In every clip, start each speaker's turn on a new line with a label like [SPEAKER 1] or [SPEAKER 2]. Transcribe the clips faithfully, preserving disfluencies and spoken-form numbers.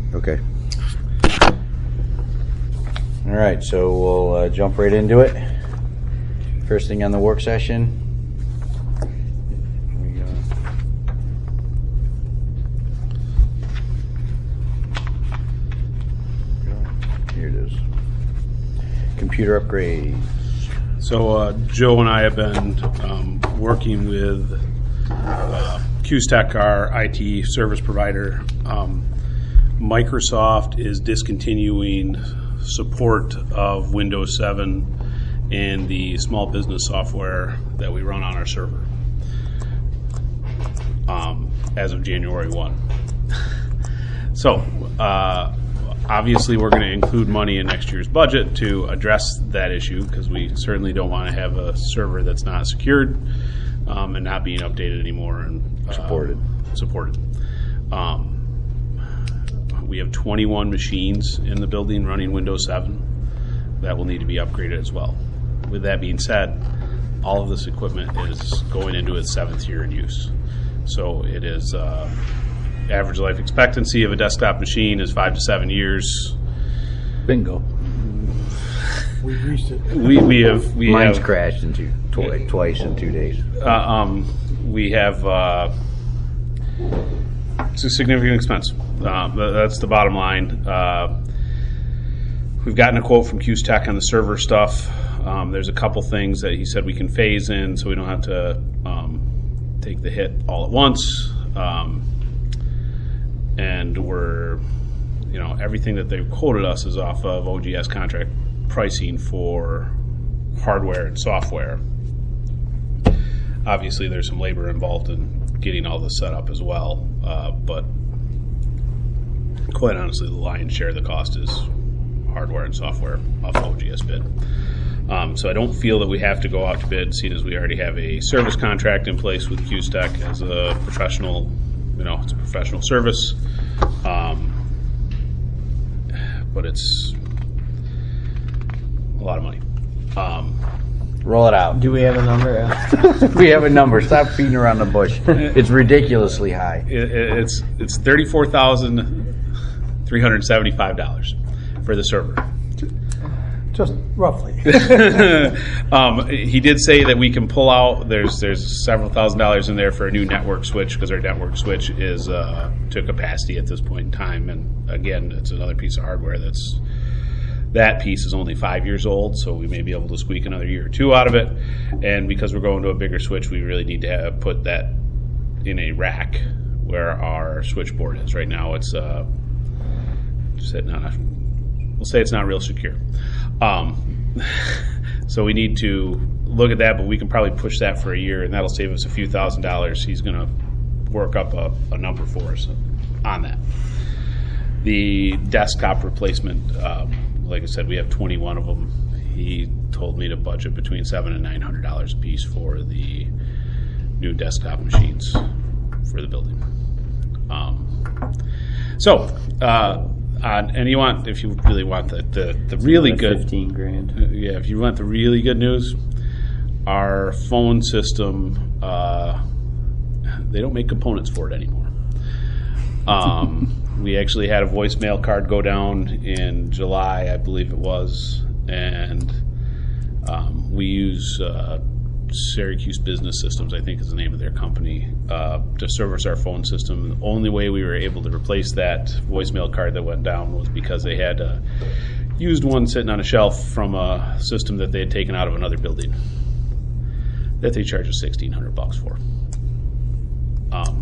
[SPEAKER 1] Okay. All right, so we'll uh, jump right into it. First thing on the work session. Here it is. Computer upgrades.
[SPEAKER 2] So uh, Joe and I have been um, working with uh, Qstech, our I T service provider. Um, Microsoft is discontinuing support of Windows seven and the small business software that we run on our server um, as of January first. So uh, obviously we're going to include money in next year's budget to address that issue, because we certainly don't want to have a server that's not secured um, and not being updated anymore and uh,
[SPEAKER 1] Supported.
[SPEAKER 2] Supported. Um, we have twenty-one machines in the building running Windows seven that will need to be upgraded as well. With that being said, all of this equipment is going into its seventh year in use. So it is uh, average life expectancy of a desktop machine is five to seven years.
[SPEAKER 1] Bingo.
[SPEAKER 3] We reached it.
[SPEAKER 2] We we have we
[SPEAKER 1] Mine's
[SPEAKER 2] have
[SPEAKER 1] crashed in two, twi- twice in two days.
[SPEAKER 2] uh, um, we have uh, it's a significant expense. Uh, that's the bottom line. Uh, we've gotten a quote from Qstech on the server stuff. Um, there's a couple things that he said we can phase in, so we don't have to um, take the hit all at once. Um, and we're, you know, everything that they've quoted us is off of O G S contract pricing for hardware and software. Obviously, there's some labor involved in getting all this set up as well, uh, but quite honestly, the lion's share of the cost is hardware and software off O G S bid. Um, so I don't feel that we have to go out to bid, seeing as we already have a service contract in place with Qstech as a professional, you know, it's a professional service. Um, but it's a lot of money. Um,
[SPEAKER 1] Roll it out.
[SPEAKER 3] Do we have a number?
[SPEAKER 1] We have a number. Stop beating around the bush. It's ridiculously high.
[SPEAKER 2] it, it's it's thirty-four thousand three hundred seventy-five dollars for the server.
[SPEAKER 3] Just roughly.
[SPEAKER 2] um, he did say that we can pull out. There's there's several thousand dollars in there for a new network switch, because our network switch is uh, to capacity at this point in time. And again, it's another piece of hardware that's that piece is only five years old, so we may be able to squeak another year or two out of it. And because we're going to a bigger switch, we really need to have, put that in a rack where our switchboard is. Right now, it's uh, sitting on a. We'll say it's not real secure. Um, so we need to look at that, but we can probably push that for a year, and that'll save us a few thousand dollars. He's going to work up a, a number for us on that. The desktop replacement, um, like I said, we have twenty-one of them. He told me to budget between seven and nine hundred dollars a piece for the new desktop machines for the building. Um, so. Uh, Uh, and you want, if you really want the, the, the really good,
[SPEAKER 3] fifteen grand.
[SPEAKER 2] uh, yeah, if you want the really good news, our phone system, uh, they don't make components for it anymore. Um, we actually had a voicemail card go down in July, I believe it was, and um, we use uh, Syracuse Business Systems, I think is the name of their company, uh, to service our phone system. The only way we were able to replace that voicemail card that went down was because they had a used one sitting on a shelf from a system that they had taken out of another building that they charged us sixteen hundred bucks for. Um,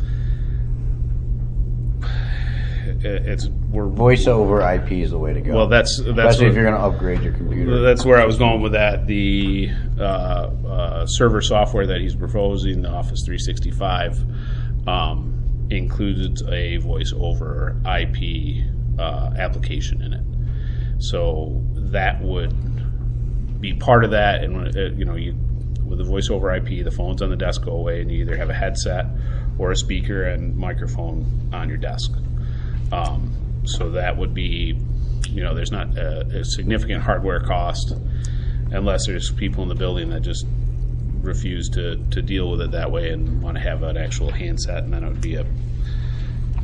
[SPEAKER 2] it, it's we're
[SPEAKER 1] Voice over I P is the way to go.
[SPEAKER 2] well, that's that's
[SPEAKER 1] especially
[SPEAKER 2] what,
[SPEAKER 1] if you're going to upgrade your computer.
[SPEAKER 2] that's where I was going with that. The uh, uh, server software that he's proposing, the Office three sixty-five, um, includes a voice over I P uh, application in it. So that would be part of that. And when it, you know, you with the voice over I P, the phones on the desk go away, and you either have a headset or a speaker and microphone on your desk. Um, so that would be, you know, there's not a, a significant hardware cost unless there's people in the building that just refuse to, to deal with it that way and want to have an actual handset, and then it would be a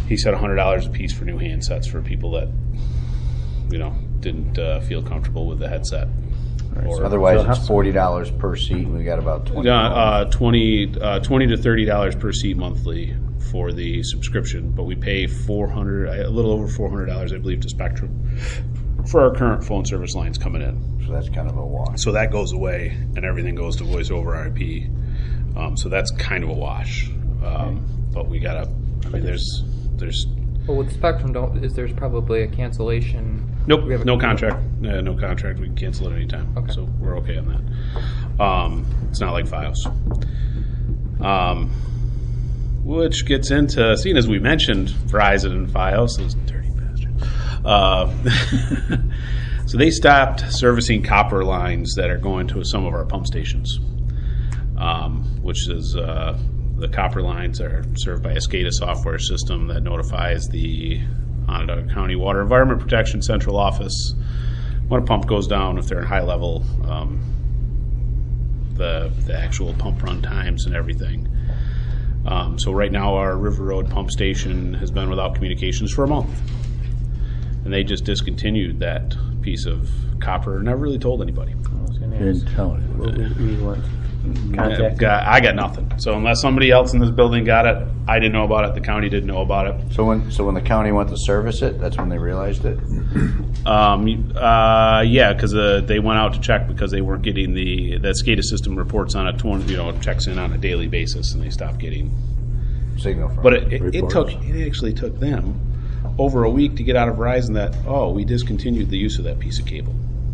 [SPEAKER 2] he said one hundred dollars a piece for new handsets for people that, you know, didn't uh, feel comfortable with the headset. Or,
[SPEAKER 1] Otherwise,
[SPEAKER 3] So
[SPEAKER 1] it's
[SPEAKER 3] how-
[SPEAKER 1] forty dollars per seat, and we got about twenty.
[SPEAKER 2] uh, uh, twenty, uh, twenty to thirty dollars per seat monthly for the subscription, but we pay four hundred, a little over four hundred dollars, I believe, to Spectrum for our current phone service lines coming in.
[SPEAKER 1] So that's kind of a wash.
[SPEAKER 2] So that goes away, and everything goes to voice over I P. Um, so that's kind of a wash. Um, but we gotta. I mean, there's, there's.
[SPEAKER 4] Well, with Spectrum, don't is there's probably a cancellation.
[SPEAKER 2] Nope,
[SPEAKER 4] We have a-
[SPEAKER 2] no contract. Uh, no contract. We can cancel it anytime.
[SPEAKER 4] Okay.
[SPEAKER 2] So we're okay on that. Um, it's not like Fios. Um, which gets into, seeing as we mentioned Verizon and Fios, those dirty bastards. Uh, so they stopped servicing copper lines that are going to some of our pump stations, um, which is uh, the copper lines are served by a SCADA software system that notifies the Onondaga County Water Environment Protection Central Office when a pump goes down, if they're in high level, um, the the actual pump run times and everything. Um, so right now our River Road pump station has been without communications for a month, and they just discontinued that piece of copper and never really told anybody.
[SPEAKER 3] I was gonna
[SPEAKER 5] Didn't
[SPEAKER 3] ask,
[SPEAKER 5] tell it.
[SPEAKER 3] what we, we want
[SPEAKER 2] I
[SPEAKER 3] contact.
[SPEAKER 2] got, I got nothing. So unless somebody else in this building got it, I didn't know about it. The county didn't know about it.
[SPEAKER 1] So when so when the county went to service it, that's when they realized it.
[SPEAKER 2] Um, uh, yeah, because uh, they went out to check because they weren't getting the that SCADA system reports on it. twenty, you know, checks in on a daily basis, and they stopped getting.
[SPEAKER 1] Signal from.
[SPEAKER 2] But it, it, it
[SPEAKER 5] Reports.
[SPEAKER 2] took it actually took them over a week to get out of Verizon that oh we discontinued the use of that piece of cable.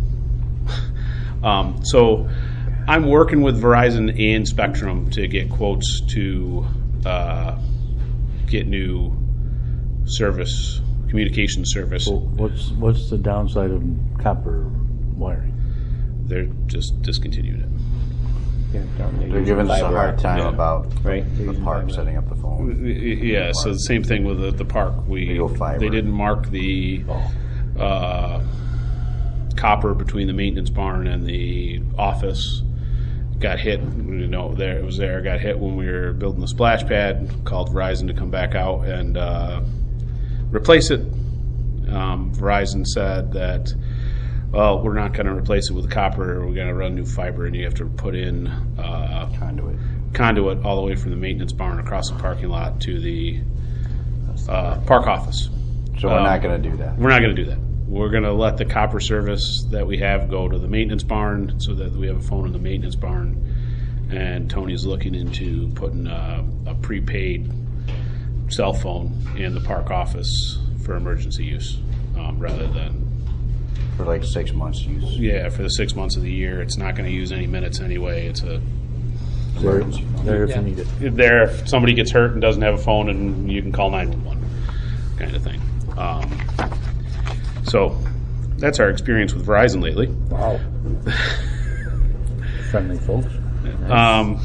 [SPEAKER 2] um, so I'm working with Verizon and Spectrum to get quotes to uh, get new service communication service.
[SPEAKER 5] Well, what's what's the downside of copper wiring?
[SPEAKER 2] They're just discontinued it.
[SPEAKER 3] Yeah, don't they
[SPEAKER 1] They're
[SPEAKER 3] use
[SPEAKER 1] giving us a
[SPEAKER 3] fiber
[SPEAKER 1] hard time
[SPEAKER 2] Yeah.
[SPEAKER 1] about
[SPEAKER 3] Right.
[SPEAKER 1] the park setting up the phone.
[SPEAKER 2] Yeah, so the same thing with the, the park. We
[SPEAKER 1] They go fiber.
[SPEAKER 2] they didn't mark the uh, copper between the maintenance barn and the office. Got hit, you know, there it was there. Got hit when we were building the splash pad. Called Verizon to come back out and uh, replace it. Um, Verizon said that, well, we're not going to replace it with copper. We're going to run new fiber, and you have to put in uh,
[SPEAKER 1] Conduit.
[SPEAKER 2] conduit all the way from the maintenance barn across the parking lot to the uh, park office.
[SPEAKER 1] So we're
[SPEAKER 2] Um,
[SPEAKER 1] not going to do that.
[SPEAKER 2] We're not going to do that. We're going to let the copper service that we have go to the maintenance barn so that we have a phone in the maintenance barn. And Tony's looking into putting a, a prepaid cell phone in the park office for emergency use um, rather than,
[SPEAKER 1] For like six months use.
[SPEAKER 2] yeah, for the six months of the year. It's not going to use any minutes anyway. It's a
[SPEAKER 5] There,
[SPEAKER 1] Emergency.
[SPEAKER 5] there if
[SPEAKER 4] Yeah.
[SPEAKER 5] you need it.
[SPEAKER 2] there if somebody gets hurt and doesn't have a phone and you can call nine one one kind of thing. Um, so that's our experience with Verizon lately.
[SPEAKER 5] Wow. Friendly folks.
[SPEAKER 2] Um,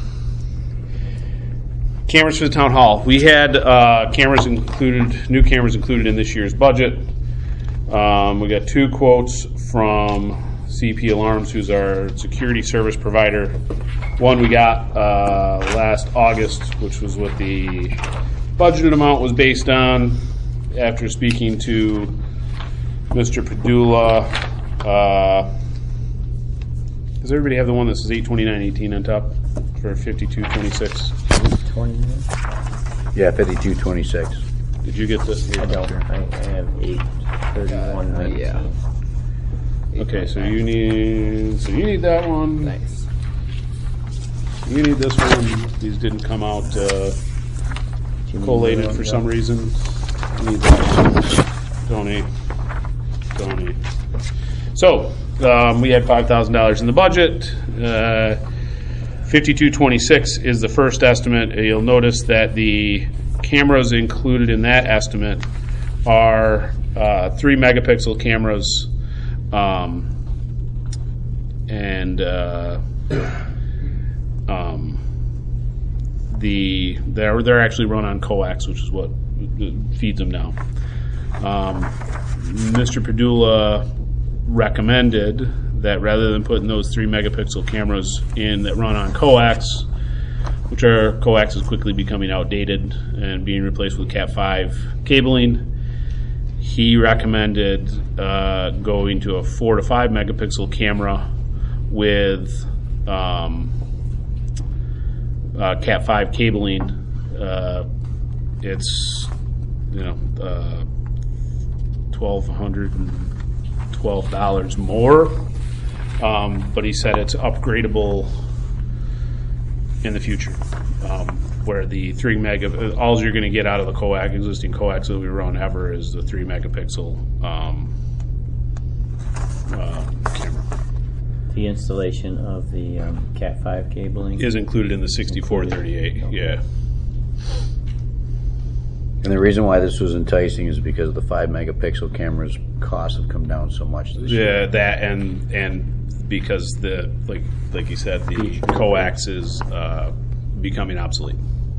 [SPEAKER 2] cameras for the town hall. We had uh, cameras included, new cameras included in this year's budget. Um, we got two quotes from C P Alarms, who's our security service provider. One we got uh, last August, which was what the budgeted amount was based on. After speaking to Mister Padula, uh, does everybody have the one that says eight twenty-nine eighteen on top for fifty-two twenty-six?
[SPEAKER 3] twenty minutes?
[SPEAKER 1] Yeah, fifty-two twenty-six.
[SPEAKER 2] Did you get this?
[SPEAKER 3] I don't. I, I have eight thirty-one
[SPEAKER 4] Uh,
[SPEAKER 3] minutes.
[SPEAKER 4] yeah.
[SPEAKER 2] Okay, so you need so you need that one.
[SPEAKER 4] Nice.
[SPEAKER 2] You need this one. These didn't come out uh,
[SPEAKER 3] Do you need
[SPEAKER 2] collated
[SPEAKER 3] another
[SPEAKER 2] for
[SPEAKER 3] one,
[SPEAKER 2] some
[SPEAKER 3] Joe?
[SPEAKER 2] reason. You need that one. Donate. Donate. So um, we had five thousand dollars in the budget. Uh, fifty-two twenty-six is the first estimate. You'll notice that the cameras included in that estimate are uh, three megapixel cameras, um, and uh, um, the they're they're actually run on coax, which is what feeds them now. Um, Mister Padula recommended that rather than putting those three megapixel cameras in that run on coax, which are coax is quickly becoming outdated and being replaced with Cat five cabling. He recommended uh, going to a four to five megapixel camera with um, uh, Cat five cabling. Uh, it's you know uh, twelve hundred and twelve dollars more, um, but he said it's upgradable in the future. Um, where the three mega, all you're going to get out of the coax, existing coax that we run ever is the three megapixel um, uh, camera.
[SPEAKER 3] The installation of the um, Cat five cabling
[SPEAKER 2] Is included in the sixty-four thirty-eight,
[SPEAKER 3] Okay.
[SPEAKER 2] yeah.
[SPEAKER 1] And the reason why this was enticing is because the five megapixel cameras costs have come down so much this year.
[SPEAKER 2] Yeah, that and and because the like like you said, the coax is uh, becoming obsolete.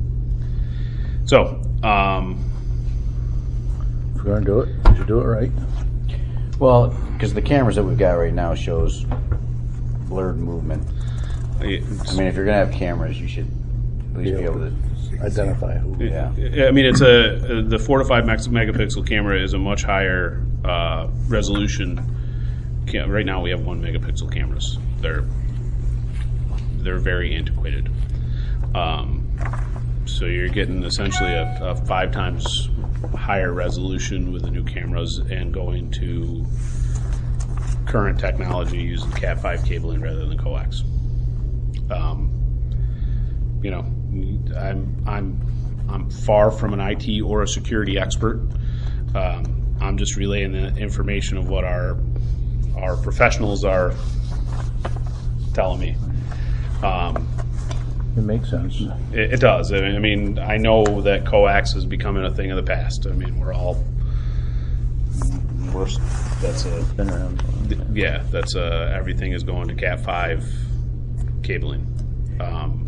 [SPEAKER 2] So, um,
[SPEAKER 5] If we're gonna do it, we should do it right.
[SPEAKER 1] Well, because the cameras that we've got right now shows blurred movement. I mean, if you're gonna have cameras, you should at least be able to.
[SPEAKER 5] Identify who.
[SPEAKER 1] Yeah.
[SPEAKER 2] I mean, it's a the four to five mex- megapixel camera is a much higher uh, resolution. Cam- right now, we have one megapixel cameras. They're they're very antiquated. Um, so you're getting essentially a, a five times higher resolution with the new cameras and going to current technology using Cat five cabling rather than coax. Um, you know, I'm I'm I'm far from an I T or a security expert. Um, I'm just relaying the information of what our our professionals are telling me. Um,
[SPEAKER 5] It makes sense.
[SPEAKER 2] it, it does. I mean, I know that coax is becoming a thing of the past. I mean, we're all we're that's a
[SPEAKER 3] been around. for a long time.
[SPEAKER 2] yeah, that's uh, everything is going to Cat five cabling. Um,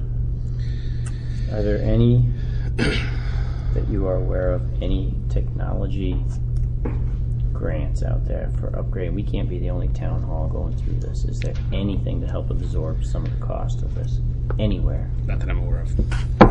[SPEAKER 3] Are there any that you are aware of, any technology grants out there for upgrade? We can't be the only town hall going through this. Is there anything to help absorb some of the cost of this anywhere?
[SPEAKER 2] not that I'm aware of.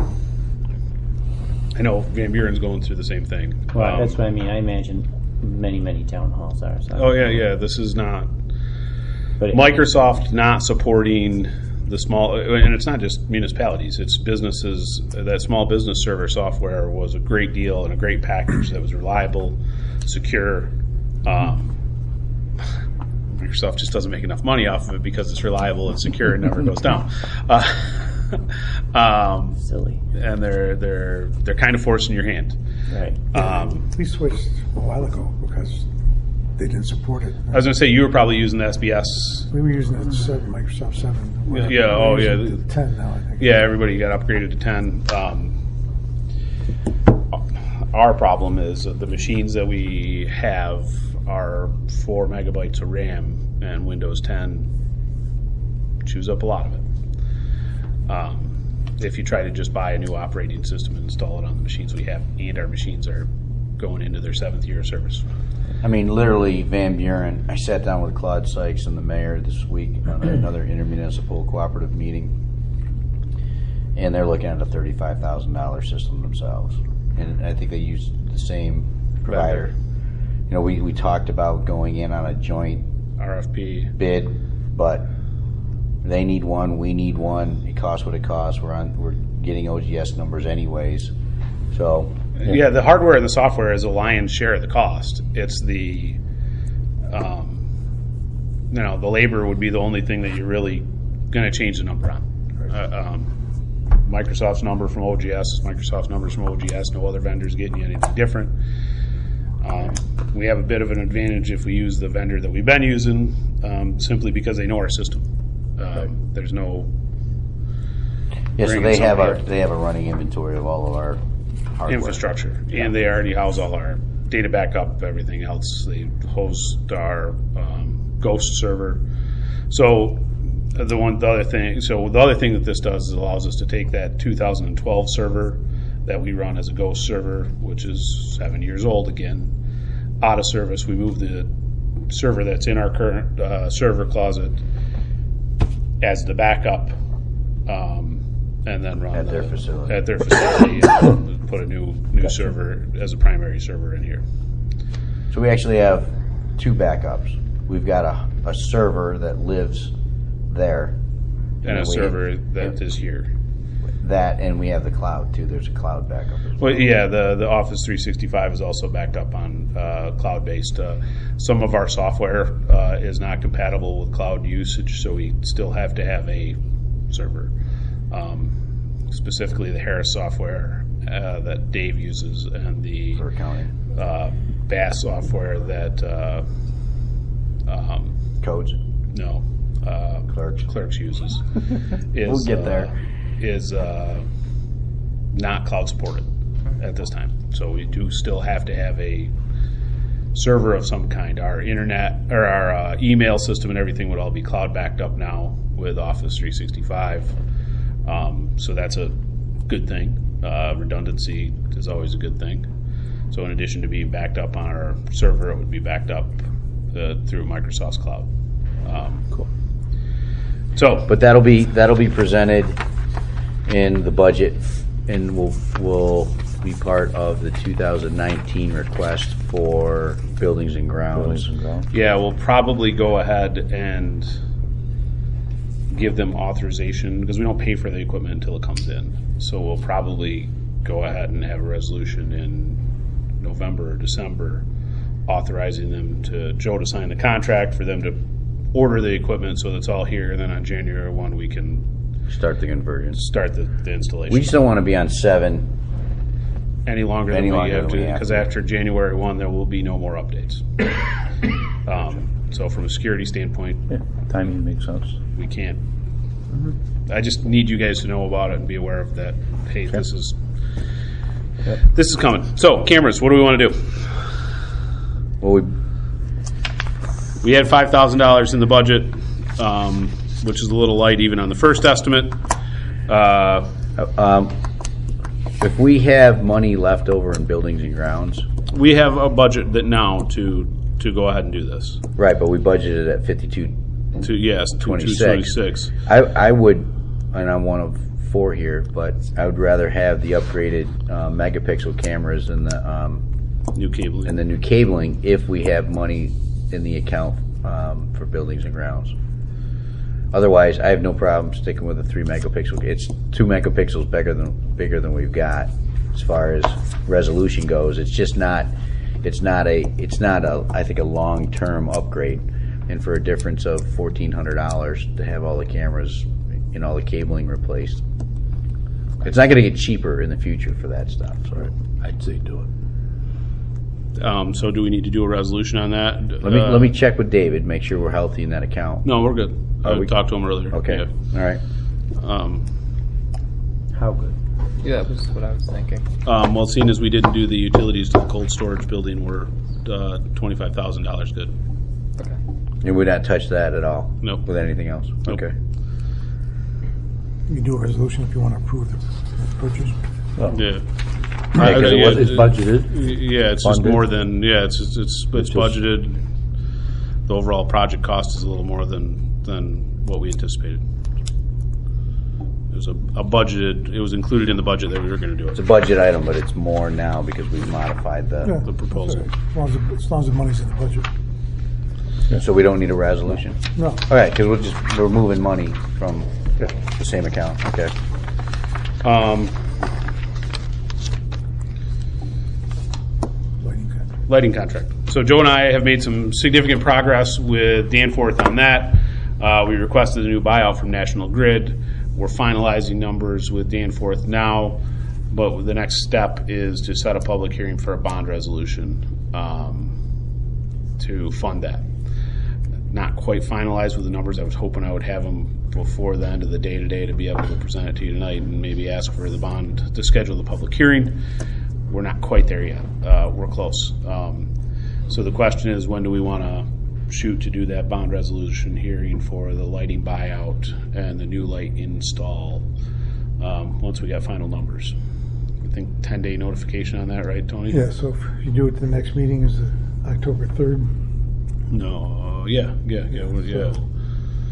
[SPEAKER 2] I know Van Buren's going through the same thing.
[SPEAKER 3] Well,
[SPEAKER 2] Um,
[SPEAKER 3] that's what I mean. I imagine many, many town halls are. So I
[SPEAKER 2] Oh
[SPEAKER 3] don't
[SPEAKER 2] yeah,
[SPEAKER 3] know.
[SPEAKER 2] yeah. This is not
[SPEAKER 3] But it-
[SPEAKER 2] Microsoft not supporting the small, and it's not just municipalities, it's businesses. That small business server software was a great deal and a great package that was reliable, secure. Um, Microsoft just doesn't make enough money off of it because it's reliable and secure and never goes down. Uh, um,
[SPEAKER 3] silly,
[SPEAKER 2] and they're they're they're kind of forcing your hand.
[SPEAKER 3] right?
[SPEAKER 2] Um,
[SPEAKER 6] We switched a while ago because they didn't support it.
[SPEAKER 2] I was going to say you were probably using the S B S.
[SPEAKER 6] We were using it seven, Microsoft seven. whatever.
[SPEAKER 2] Yeah, oh,
[SPEAKER 6] We're
[SPEAKER 2] yeah.
[SPEAKER 6] using the ten now, I think.
[SPEAKER 2] Yeah, everybody got upgraded to ten. Um, our problem is that the machines that we have are four megabytes of RAM, and Windows ten chews up a lot of it. Um, if you try to just buy a new operating system and install it on the machines we have, and our machines are going into their seventh year of service.
[SPEAKER 1] I mean, literally, Van Buren. I sat down with Claude Sykes and the mayor this week on another intermunicipal cooperative meeting, and they're looking at a thirty-five thousand dollar system themselves. And I think they use the same provider. You know, we, we talked about going in on a joint
[SPEAKER 2] R F P.
[SPEAKER 1] bid, but they need one, we need one. It costs what it costs. We're on. We're getting O G S numbers anyways, so.
[SPEAKER 2] Yeah, the hardware and the software is a lion's share of the cost. It's the, um, you know, the labor would be the only thing that you're really going to change the number on. Uh, um, Microsoft's number from O G S is Microsoft's numbers from O G S. No other vendor's getting you anything different. Um, we have a bit of an advantage if we use the vendor that we've been using, um, simply because they know our system. Um, there's no
[SPEAKER 1] Yeah, so
[SPEAKER 2] bringing
[SPEAKER 1] they have a
[SPEAKER 2] somebody-
[SPEAKER 1] they have a running inventory of all of our hardware.
[SPEAKER 2] infrastructure, and they already house all our data backup, everything else. They host our um, Ghost server. So uh, the one, the other thing, so the other thing that this does is allows us to take that two thousand twelve server that we run as a Ghost server, which is seven years old again, out of service. We move the server that's in our current uh, server closet as the backup. Um, and then run
[SPEAKER 1] At their
[SPEAKER 2] the-
[SPEAKER 1] facility.
[SPEAKER 2] At their facility, and put a new new server as a primary server in here.
[SPEAKER 1] So we actually have two backups. We've got a, a server that lives there.
[SPEAKER 2] And a
[SPEAKER 1] we-
[SPEAKER 2] server that is here.
[SPEAKER 1] That, and we have the cloud too. There's a cloud backup as well.
[SPEAKER 2] Well, yeah, the, the Office three sixty-five is also backed up on uh, cloud-based. Uh, some of our software uh, is not compatible with cloud usage, so we still have to have a server. Um, specifically, the Harris software uh, that Dave uses, and the
[SPEAKER 1] For accounting.
[SPEAKER 2] uh, Bass software that uh, um,
[SPEAKER 1] Codes.
[SPEAKER 2] no uh,
[SPEAKER 1] Clerks.
[SPEAKER 2] Clerks uses. Is,
[SPEAKER 1] We'll get there.
[SPEAKER 2] Uh, is uh, not cloud supported at this time. So we do still have to have a server of some kind. Our internet or our uh, email system and everything would all be cloud backed up now with Office three sixty-five. Um, so that's a good thing. Uh, redundancy is always a good thing. So in addition to being backed up on our server, it would be backed up uh, through Microsoft's cloud. Um,
[SPEAKER 1] Cool.
[SPEAKER 2] So,
[SPEAKER 1] But that'll be that'll be presented in the budget, and will will be part of the two thousand nineteen request for buildings and grounds.
[SPEAKER 5] Buildings and grounds.
[SPEAKER 2] yeah, we'll probably go ahead and give them authorization because we don't pay for the equipment until it comes in. So we'll probably go ahead and have a resolution in November or December authorizing them to, Joe to sign the contract for them to order the equipment so that's all here, and then on January first we can
[SPEAKER 1] Start the conversion.
[SPEAKER 2] start the, the installation.
[SPEAKER 1] We just don't want to be on seven.
[SPEAKER 2] any longer
[SPEAKER 1] Any
[SPEAKER 2] than we
[SPEAKER 1] longer
[SPEAKER 2] have
[SPEAKER 1] than we
[SPEAKER 2] to,
[SPEAKER 1] have
[SPEAKER 2] because
[SPEAKER 1] to.
[SPEAKER 2] after January first there will be no more updates. um, so from a security standpoint,
[SPEAKER 5] Yeah, timing makes sense.
[SPEAKER 2] we can't. I just need you guys to know about it and be aware of that. Hey, this is this is coming. So cameras, what do we want to do?
[SPEAKER 1] Well, we
[SPEAKER 2] We had five thousand dollars in the budget, um, which is a little light even on the first estimate. Uh,
[SPEAKER 1] um, if we have money left over in buildings and grounds,
[SPEAKER 2] we have a budget that now to to go ahead and do this.
[SPEAKER 1] right? But we budgeted at fifty-two.
[SPEAKER 2] To yes, to
[SPEAKER 1] twenty-six.
[SPEAKER 2] twenty-six.
[SPEAKER 1] I I would, and I'm one of four here, but I would rather have the upgraded uh, megapixel cameras and the um,
[SPEAKER 2] New cabling.
[SPEAKER 1] and the new cabling if we have money in the account um, for buildings and grounds. Otherwise, I have no problem sticking with a three megapixel. It's two megapixels bigger than bigger than we've got as far as resolution goes. It's just not. It's not a. It's not a. I think a long term upgrade, and for a difference of fourteen hundred dollars to have all the cameras and all the cabling replaced, it's not going to get cheaper in the future for that stuff. So.
[SPEAKER 5] I'd say do it.
[SPEAKER 2] Um, so do we need to do a resolution on that?
[SPEAKER 1] Let me
[SPEAKER 2] Uh,
[SPEAKER 1] let me check with David, make sure we're healthy in that account.
[SPEAKER 2] No, we're good. I
[SPEAKER 1] we-
[SPEAKER 2] talked to him earlier.
[SPEAKER 1] Okay.
[SPEAKER 2] Yeah.
[SPEAKER 1] All right.
[SPEAKER 2] Um,
[SPEAKER 3] How good?
[SPEAKER 4] Yeah, that was what I was thinking.
[SPEAKER 2] um, well, seeing as we didn't do the utilities to the cold storage building, we're uh, twenty-five thousand dollars good.
[SPEAKER 4] Okay.
[SPEAKER 1] And we not touch that at all?
[SPEAKER 2] Nope.
[SPEAKER 1] With anything else?
[SPEAKER 2] Nope.
[SPEAKER 1] Okay.
[SPEAKER 6] You can do a resolution if you want to approve the the purchase.
[SPEAKER 5] Well,
[SPEAKER 2] Yeah.
[SPEAKER 1] Yeah, 'cause it
[SPEAKER 5] It's
[SPEAKER 2] yeah,
[SPEAKER 5] budgeted.
[SPEAKER 2] Yeah, it's just
[SPEAKER 5] Funded.
[SPEAKER 2] more than yeah. It's it's it's, it's
[SPEAKER 5] just-
[SPEAKER 2] budgeted. The overall project cost is a little more than than what we anticipated. It was a, a budgeted. It was included in the budget that we were going to do
[SPEAKER 1] It's a
[SPEAKER 2] it.
[SPEAKER 1] budget item, but it's more now because we've modified
[SPEAKER 6] Yeah,
[SPEAKER 1] the,
[SPEAKER 2] The proposal.
[SPEAKER 6] that's all right. As long as, the- as long as the money's in the budget.
[SPEAKER 1] so we don't need a resolution?
[SPEAKER 6] No,
[SPEAKER 1] All right, because we're just, we're moving money from the same account. Okay.
[SPEAKER 2] Um,
[SPEAKER 6] lighting contract.
[SPEAKER 2] lighting contract. So Joe and I have made some significant progress with Danforth on that. Uh, we requested a new buyout from National Grid. We're finalizing numbers with Danforth now, but the next step is to set a public hearing for a bond resolution um, to fund that. Not quite finalized with the numbers. I was hoping I would have them before the end of the day today to be able to present it to you tonight and maybe ask for the bond to schedule the public hearing. We're not quite there yet. Uh, we're close. Um, so the question is, when do we want to shoot to do that bond resolution hearing for the lighting buyout and the new light install um, once we got final numbers? I think ten-day notification on that, right, Tony?
[SPEAKER 6] Yeah, so if you do it, the next meeting is uh, October third.
[SPEAKER 2] No, uh, yeah, yeah, yeah, well, yeah.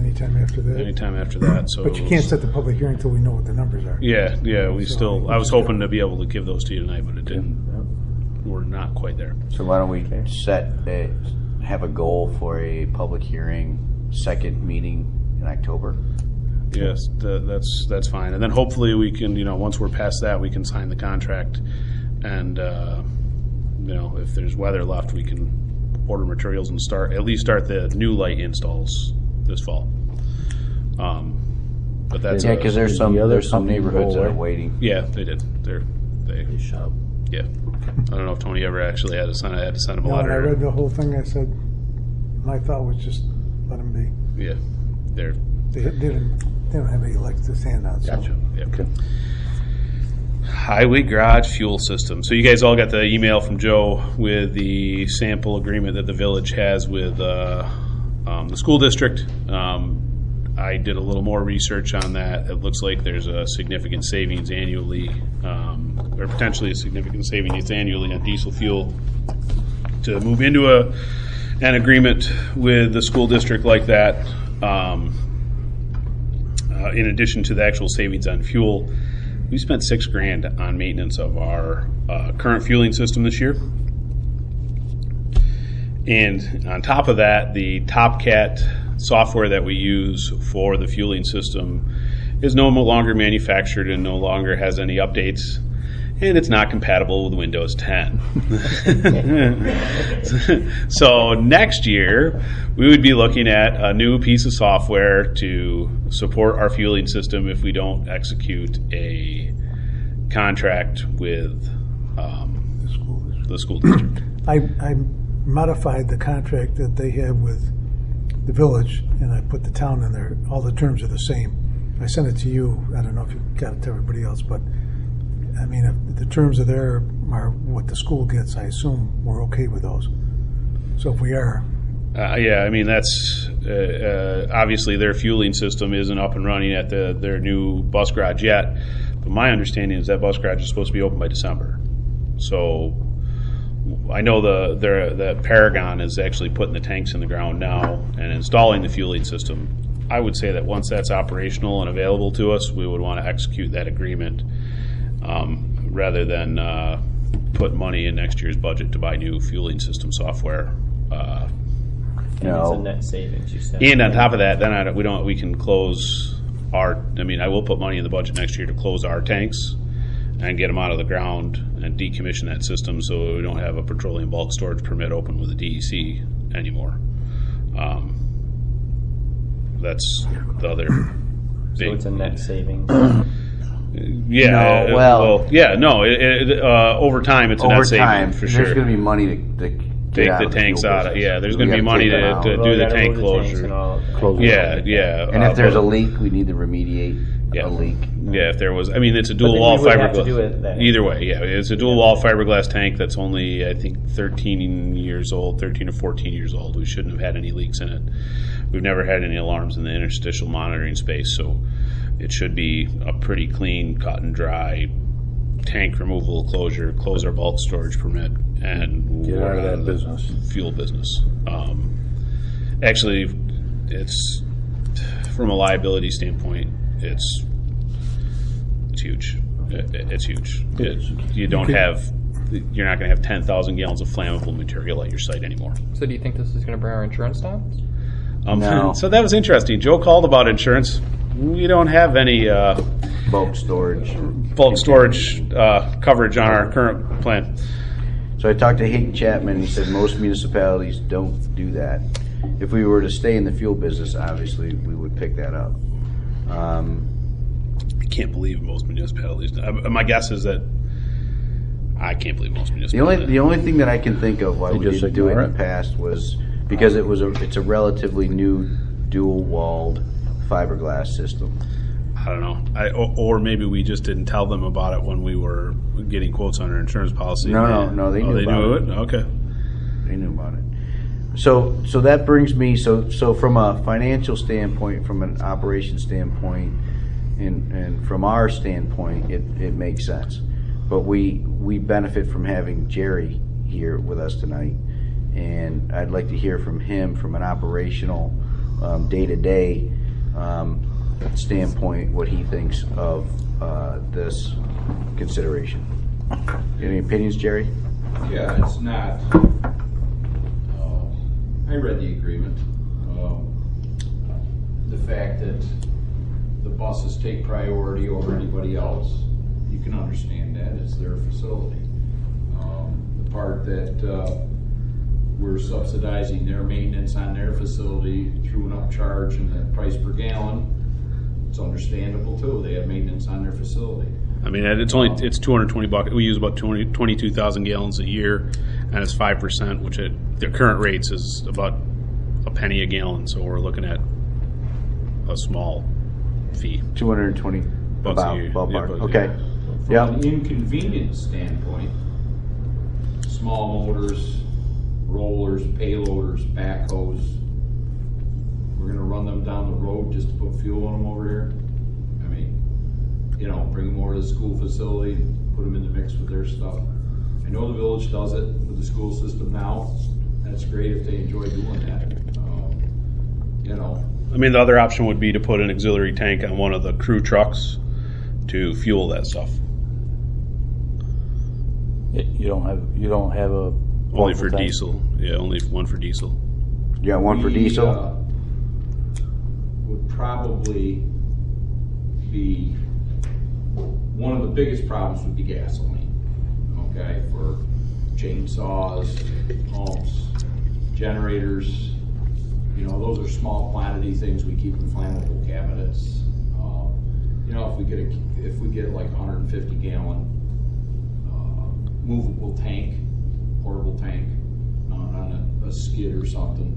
[SPEAKER 6] Anytime after that.
[SPEAKER 2] anytime after that. So
[SPEAKER 6] But you can't set the public hearing until we know what the numbers are.
[SPEAKER 2] Yeah, yeah, we
[SPEAKER 6] So
[SPEAKER 2] still,
[SPEAKER 6] we
[SPEAKER 2] I was
[SPEAKER 6] just-
[SPEAKER 2] hoping to be able to give those to you tonight, but it didn't, we're not quite there.
[SPEAKER 1] So why don't we set a, have a goal for a public hearing, second meeting in October?
[SPEAKER 2] Yes, tha- that's, that's fine. And then hopefully we can, you know, once we're past that, we can sign the contract. And, uh, you know, if there's weather left, we can order materials and start, at least start the new light installs this fall. Um, But that's,
[SPEAKER 1] Yeah,
[SPEAKER 2] a-
[SPEAKER 1] because there's
[SPEAKER 5] Did
[SPEAKER 1] some,
[SPEAKER 5] the other
[SPEAKER 1] there's some
[SPEAKER 5] company
[SPEAKER 1] neighborhoods
[SPEAKER 5] go
[SPEAKER 1] that are
[SPEAKER 5] away?
[SPEAKER 1] waiting.
[SPEAKER 2] yeah, they did. They're, they,
[SPEAKER 5] They shop.
[SPEAKER 2] yeah. I don't know if Tony ever actually had to send, I had to send him a
[SPEAKER 6] No, when I
[SPEAKER 2] letter.
[SPEAKER 6] read the whole thing, I said, my thought was just let them be.
[SPEAKER 2] Yeah, they're,
[SPEAKER 6] They, they didn't, they don't have any legs to stand on. So.
[SPEAKER 5] Gotcha.
[SPEAKER 2] yeah.
[SPEAKER 5] Okay.
[SPEAKER 2] Highway garage fuel system. So you guys all got the email from Joe with the sample agreement that the village has with uh, um, the school district. Um, I did a little more research on that. It looks like there's a significant savings annually, um, or potentially a significant savings annually on diesel fuel to move into a an agreement with the school district like that. Um, uh, in addition to the actual savings on fuel, we spent six grand on maintenance of our uh, current fueling system this year. And on top of that, the TopCat software that we use for the fueling system is no longer manufactured and no longer has any updates. And it's not compatible with Windows ten. So next year, we would be looking at a new piece of software to support our fueling system if we don't execute a contract with um,
[SPEAKER 6] The school district.
[SPEAKER 2] the school district.
[SPEAKER 6] I, I modified the contract that they have with the village, and I put the town in there. All the terms are the same. I sent it to you. I don't know if you got it to everybody else, but I mean, if the terms are there are what the school gets, I assume we're okay with those. So if we are,
[SPEAKER 2] Uh, yeah, I mean, that's uh, uh, obviously their fueling system isn't up and running at the, their new bus garage yet. But my understanding is that bus garage is supposed to be open by December. So I know the their, the Paragon is actually putting the tanks in the ground now and installing the fueling system. I would say that once that's operational and available to us, we would want to execute that agreement um, rather than uh, put money in next year's budget to buy new fueling system software. Uh,
[SPEAKER 3] And it's
[SPEAKER 1] No.
[SPEAKER 3] a net savings, you said.
[SPEAKER 2] and on top of that, then I, don't- we don't we can close our. I mean, I will put money in the budget next year to close our tanks and get them out of the ground and decommission that system so we don't have a petroleum bulk storage permit open with the D E C anymore. Um, that's the other
[SPEAKER 3] So
[SPEAKER 2] big.
[SPEAKER 3] it's a net savings.
[SPEAKER 2] Yeah.
[SPEAKER 1] No,
[SPEAKER 2] uh,
[SPEAKER 1] well-
[SPEAKER 2] yeah. No. It, it, uh, over time, it's a
[SPEAKER 1] Over
[SPEAKER 2] net saving
[SPEAKER 1] time,
[SPEAKER 2] for
[SPEAKER 1] there's
[SPEAKER 2] sure.
[SPEAKER 1] going to be money to, to get
[SPEAKER 2] Take
[SPEAKER 1] out
[SPEAKER 2] the
[SPEAKER 1] of
[SPEAKER 2] tanks
[SPEAKER 1] fuel
[SPEAKER 2] out of-
[SPEAKER 1] business.
[SPEAKER 2] yeah, there's
[SPEAKER 1] We
[SPEAKER 2] gonna be
[SPEAKER 1] gotta
[SPEAKER 2] money
[SPEAKER 1] take
[SPEAKER 2] to-
[SPEAKER 1] that out.
[SPEAKER 2] to-
[SPEAKER 3] Well,
[SPEAKER 2] do
[SPEAKER 3] we
[SPEAKER 2] the
[SPEAKER 3] gotta
[SPEAKER 2] tank
[SPEAKER 3] move the tanks
[SPEAKER 2] closure.
[SPEAKER 3] and all of that.
[SPEAKER 5] Close it.
[SPEAKER 2] Yeah. Yeah.
[SPEAKER 1] And
[SPEAKER 2] uh,
[SPEAKER 1] if there's a
[SPEAKER 2] but-
[SPEAKER 1] leak, we need to remediate
[SPEAKER 2] Yeah.
[SPEAKER 1] a leak.
[SPEAKER 2] Yeah, if there was, I mean, it's a dual
[SPEAKER 3] then
[SPEAKER 2] wall
[SPEAKER 3] you would have to
[SPEAKER 2] fiberglass.
[SPEAKER 3] do it then.
[SPEAKER 2] Either way, yeah, it's a dual wall fiberglass tank that's only, I think, thirteen years old, thirteen or fourteen years old. We shouldn't have had any leaks in it. We've never had any alarms in the interstitial monitoring space, so it should be a pretty clean, cut and dry tank removal closure, close our bulk storage permit, and
[SPEAKER 5] Get
[SPEAKER 2] we're
[SPEAKER 5] out of that
[SPEAKER 2] the
[SPEAKER 5] business.
[SPEAKER 2] fuel business. Um, actually, it's from a liability standpoint, it's it's huge. It, it's huge. It, you don't
[SPEAKER 6] Okay.
[SPEAKER 2] have, you're not going to have ten thousand gallons of flammable material at your site anymore.
[SPEAKER 4] So do you think this is going to bring our insurance down?
[SPEAKER 2] Um,
[SPEAKER 1] No.
[SPEAKER 2] So that was interesting. Joe called about insurance. We don't have any uh,
[SPEAKER 1] Bulk storage.
[SPEAKER 2] bulk storage uh, coverage on our current plan.
[SPEAKER 1] So I talked to Hayden Chapman. He said most municipalities don't do that. If we were to stay in the fuel business, obviously we would pick that up. Um,
[SPEAKER 2] I can't believe most municipalities. Uh, my guess is that I can't believe most
[SPEAKER 1] the
[SPEAKER 2] municipalities.
[SPEAKER 1] only the only thing that I can think of why
[SPEAKER 5] They
[SPEAKER 1] we
[SPEAKER 5] just
[SPEAKER 1] didn't do it
[SPEAKER 5] ignore
[SPEAKER 1] in the
[SPEAKER 5] it?
[SPEAKER 1] past was because it was a it's a relatively new dual walled fiberglass system.
[SPEAKER 2] I don't know. I, or, or maybe we just didn't tell them about it when we were getting quotes on our insurance policy.
[SPEAKER 1] No, no, no, they
[SPEAKER 2] oh,
[SPEAKER 1] knew
[SPEAKER 2] they
[SPEAKER 1] about
[SPEAKER 2] knew
[SPEAKER 1] it.
[SPEAKER 2] it. Okay.
[SPEAKER 1] They knew about it. So, so that brings me. So, so from a financial standpoint, from an operation standpoint, and and from our standpoint, it, it makes sense. But we we benefit from having Jerry here with us tonight, and I'd like to hear from him from an operational um, day-to-day um, standpoint, what he thinks of uh, this consideration. Any opinions, Jerry?
[SPEAKER 7] Yeah, it's not. Uh, I read the agreement. Um, the fact that the buses take priority over anybody else, you can understand that. It's their facility. Um, the part that uh, we're subsidizing their maintenance on their facility through an upcharge and the price per gallon, it's understandable too. They have maintenance on their facility.
[SPEAKER 2] I mean, it's only it's two hundred twenty bucks. We use about twenty-two thousand gallons a year, and it's five percent, which at their current rates is about a penny a gallon. So we're looking at a small fee.
[SPEAKER 1] two hundred twenty
[SPEAKER 2] Bucks
[SPEAKER 1] about,
[SPEAKER 2] a year.
[SPEAKER 1] ballpark.
[SPEAKER 2] Yeah, bucks,
[SPEAKER 1] Okay.
[SPEAKER 7] From
[SPEAKER 1] Yeah.
[SPEAKER 7] an inconvenience standpoint, small motors, rollers, payloaders, backhoes, we're going to run them down the road just to put fuel in them over here. I mean, you know, bring them over to the school facility, put them in the mix with their stuff. I know the village does it with the school system now. That's great if they enjoy doing that. Um, you know,
[SPEAKER 2] I mean, the other option would be to put an auxiliary tank on one of the crew trucks to fuel that stuff.
[SPEAKER 5] You don't have, you don't have a.
[SPEAKER 2] Only for
[SPEAKER 5] tank?
[SPEAKER 2] diesel. Yeah, only one for diesel.
[SPEAKER 1] You got one for
[SPEAKER 7] we,
[SPEAKER 1] diesel?
[SPEAKER 7] uh, would probably be, one of the biggest problems would be gasoline, okay, for chainsaws, pumps, generators. You know, those are small quantity things we keep in flammable cabinets. Um, you know, if we get a, if we get like a one hundred fifty gallon uh, movable tank, portable tank uh, on a, a skid or something,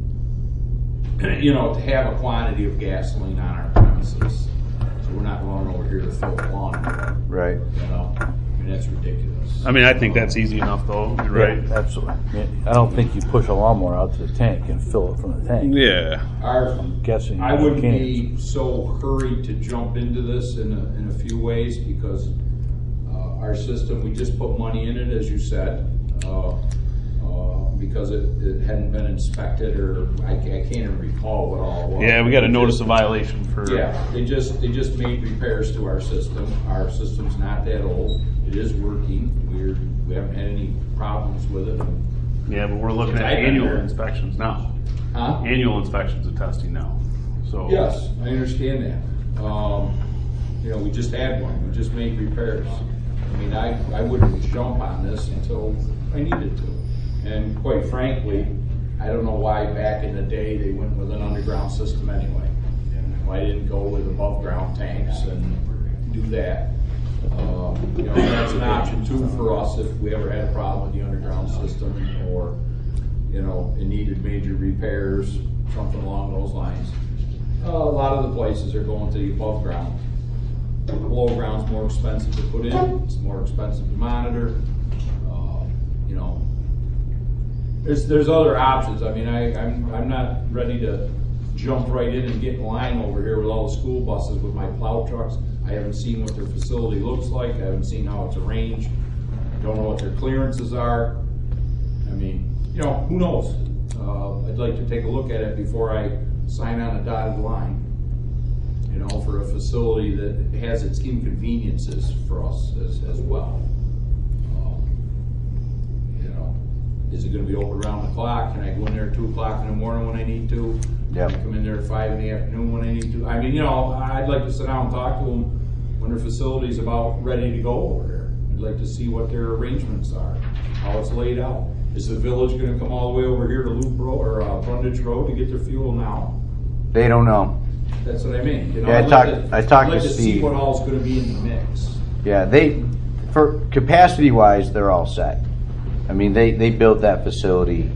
[SPEAKER 7] you know, to have a quantity of gasoline on our premises, so we're not running over here to fill the lawn.
[SPEAKER 1] Right.
[SPEAKER 7] You know, I mean, that's ridiculous.
[SPEAKER 2] I mean, I think that's easy enough, though. You're right.
[SPEAKER 5] Yeah, absolutely. Yeah, I don't think you push a lawnmower out to the tank and fill it from the tank.
[SPEAKER 2] Yeah.
[SPEAKER 7] Our,
[SPEAKER 5] I'm guessing.
[SPEAKER 7] I
[SPEAKER 5] you
[SPEAKER 7] wouldn't
[SPEAKER 5] can't.
[SPEAKER 7] be so hurried to jump into this in a, in a few ways because uh, our system, we just put money in it, as you said, uh, uh, because it, it hadn't been inspected, or I, I can't even recall what all it was.
[SPEAKER 2] Yeah, we got a notice of violation for.
[SPEAKER 7] Yeah, they just they just made repairs to our system. Our system's not that old. It is working. We're we haven't had any problems with it.
[SPEAKER 2] Yeah, but we're looking at
[SPEAKER 7] I've been
[SPEAKER 2] annual
[SPEAKER 7] there.
[SPEAKER 2] inspections now.
[SPEAKER 7] Huh?
[SPEAKER 2] Annual inspections of testing now. So.
[SPEAKER 7] Yes, I understand that. Um, you know, we just had one. We just made repairs. I mean, I, I wouldn't jump on this until I needed to. And quite frankly, I don't know why back in the day they went with an underground system anyway. And why didn't go with above ground tanks and do that. Um, you know, that's an option too for us if we ever had a problem with the underground system, or, you know, it needed major repairs, something along those lines. Uh, a lot of the places are going to the above ground. The below ground's more expensive to put in, it's more expensive to monitor. Uh, you know, there's there's other options. I mean, I, I'm I'm not ready to jump right in and get in line over here with all the school buses with my plow trucks. I haven't seen what their facility looks like. I haven't seen how it's arranged. I don't know what their clearances are. I mean, you know, who knows? Uh, I'd like to take a look at it before I sign on a dotted line, you know, for a facility that has its inconveniences for us as, as well. Um, you know, is it going to be open around the clock? Can I go in there at two o'clock in the morning when I need to?
[SPEAKER 1] Yep.
[SPEAKER 7] Can I come in there at five in the afternoon when I need to? I mean, you know, I'd like to sit down and talk to them when their facility's about ready to go over there. I'd like to see what their arrangements are, how it's laid out. Is the village going to come all the way over here to Loop Road or uh, Brundage Road to get their fuel now?
[SPEAKER 1] They don't know.
[SPEAKER 7] That's what I mean. You know,
[SPEAKER 1] Yeah, I
[SPEAKER 7] I'd
[SPEAKER 1] talked-
[SPEAKER 7] like to,
[SPEAKER 1] I talked
[SPEAKER 7] I'd like
[SPEAKER 1] to
[SPEAKER 7] to see
[SPEAKER 1] Steve.
[SPEAKER 7] what all's going to be in the mix.
[SPEAKER 1] Yeah, they, for capacity wise, they're all set. I mean, they, they built that facility.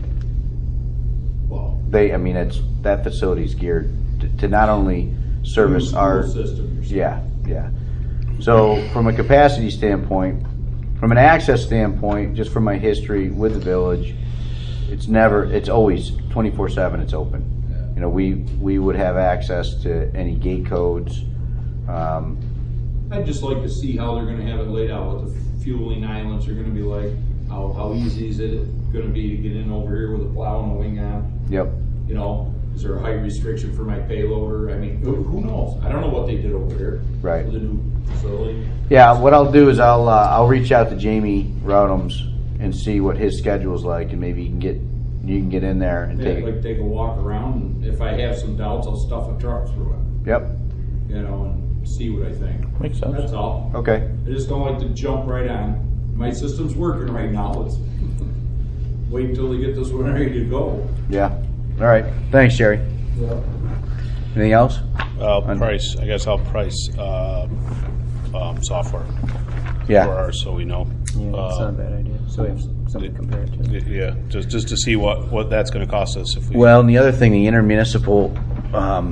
[SPEAKER 7] Well,
[SPEAKER 1] They, I mean, it's, that facility's geared to, to not only service
[SPEAKER 7] new
[SPEAKER 1] our,
[SPEAKER 7] school system. You're saying.
[SPEAKER 1] yeah, yeah. So from a capacity standpoint, from an access standpoint, just from my history with the village, it's never, it's always twenty-four seven, it's open.
[SPEAKER 7] Yeah.
[SPEAKER 1] You know, we, we would have access to any gate codes. Um,
[SPEAKER 7] I'd just like to see how they're going to have it laid out, what the fueling islands are going to be like, how, how easy is it going to be to get in over here with a plow and a wing on.
[SPEAKER 1] yep,
[SPEAKER 7] You know, Is there a height restriction for my payloader? I mean, who, who knows? I don't know what they did over there.
[SPEAKER 1] Right.
[SPEAKER 7] For the new facility.
[SPEAKER 1] Yeah, what I'll do is I'll uh, I'll reach out to Jamie Routums and see what his schedule's like, and maybe you can get you can get in there and
[SPEAKER 7] Yeah,
[SPEAKER 1] take.
[SPEAKER 7] like take a walk around, and if I have some doubts, I'll stuff a truck through it.
[SPEAKER 1] Yep.
[SPEAKER 7] You know, and see what I think.
[SPEAKER 5] Makes sense.
[SPEAKER 7] That's all.
[SPEAKER 1] Okay.
[SPEAKER 7] I just don't like to jump right on. My system's working right now. Let's wait until we get this one ready to go.
[SPEAKER 1] Yeah. All right. Thanks, Jerry.
[SPEAKER 7] Yeah.
[SPEAKER 1] Anything else?
[SPEAKER 2] Uh, price, I guess I'll price uh, um, software for
[SPEAKER 1] Yeah.
[SPEAKER 2] ours so we know.
[SPEAKER 3] Yeah, that's
[SPEAKER 2] Uh,
[SPEAKER 3] not a bad idea. So we have something to compare it to.
[SPEAKER 2] y- Yeah, just just to see what, what that's going to cost us if we.
[SPEAKER 1] Well, and the other thing, the intermunicipal, um,